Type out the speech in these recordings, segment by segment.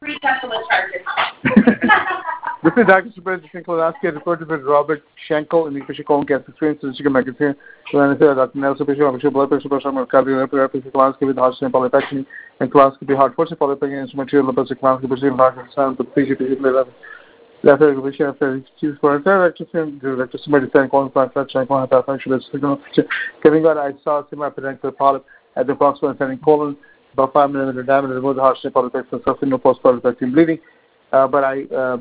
Free Tesla charger. This is Dr. Superintendent Klanaski, reported by Robert Schenkel in the Fisher Colon Cancer Experience in the Chicago Magazine. Dr. Nelson Fisher, official blood pressure, cardiotherapy, Klanaski with heart polypectomy, and Klanaski heart force polypectomy, instrumental lipid, Klanaski with heart sound, but please, after exhibition, after excuse for director somebody saying calling for infection, calling for functional signal. Giving God, I saw similar pedunculated polyp at the proximal ascending colon, about 5 millimeter diameter, removed the heart shape polypectomy, suffering no post-polypectomy bleeding. But I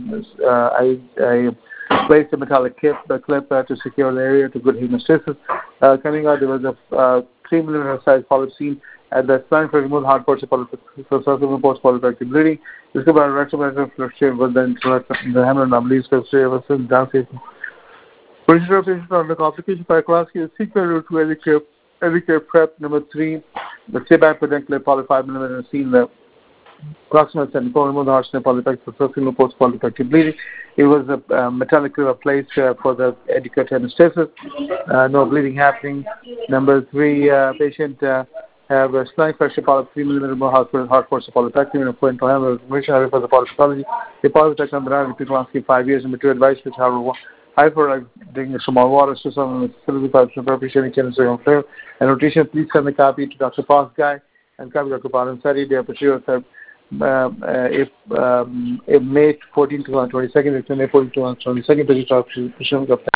placed a metallic clip to secure the area to good hemostasis. Coming out, there was a 3 millimeter size polyp seen at the spine for removed heart portion polypectomy, so suffering post-polypectomy bleeding. Discovered rectal fluctuation was then the hemorrhage anomalies for downstairs. Procedure of patient under complication by Klanaski is sequence route to Edicare prep. Number 3, the Sebac peduncular polyp 5 millimeter seen the proximal semicolon removed the heart snip polypectomy for suffering post-polypectomy bleeding. It was a metallic clip placed for the Edicare hemostasis. No bleeding happening. Number 3, patient have a spinal pressure polyp 3 millimeter heart force polypectomy and a point to have information for the polypectomy. The polypectomy under Klanaski 5 years and mature advice which however hyper drinking small water so some facility pipes and appreciating chemistry on flare and rotation. Please send the copy to Dr. Fox Guy and copy Dr. Paran Sari. They are if May 14 to 22nd, if May 14 to 22nd,